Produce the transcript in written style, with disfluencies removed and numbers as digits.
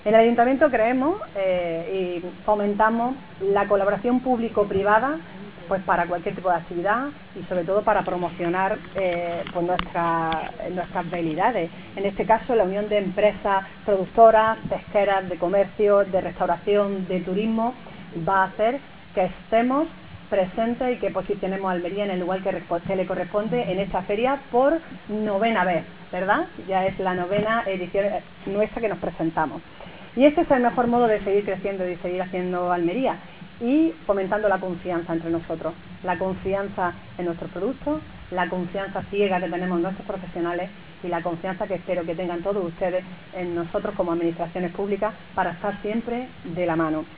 En el Ayuntamiento creemos y fomentamos la colaboración público-privada pues para cualquier tipo de actividad y sobre todo para promocionar pues nuestras habilidades. En este caso, la unión de empresas productoras, pesqueras, de comercio, de restauración, de turismo, va a hacer que estemos presentes y que posicionemos a Almería en el lugar que le corresponde en esta feria por 9ª vez, ¿verdad? Ya es la 9ª edición nuestra que nos presentamos. Y este es el mejor modo de seguir creciendo y seguir haciendo Almería y fomentando la confianza entre nosotros, la confianza en nuestros productos, la confianza ciega que tenemos en nuestros profesionales y la confianza que espero que tengan todos ustedes en nosotros como administraciones públicas para estar siempre de la mano.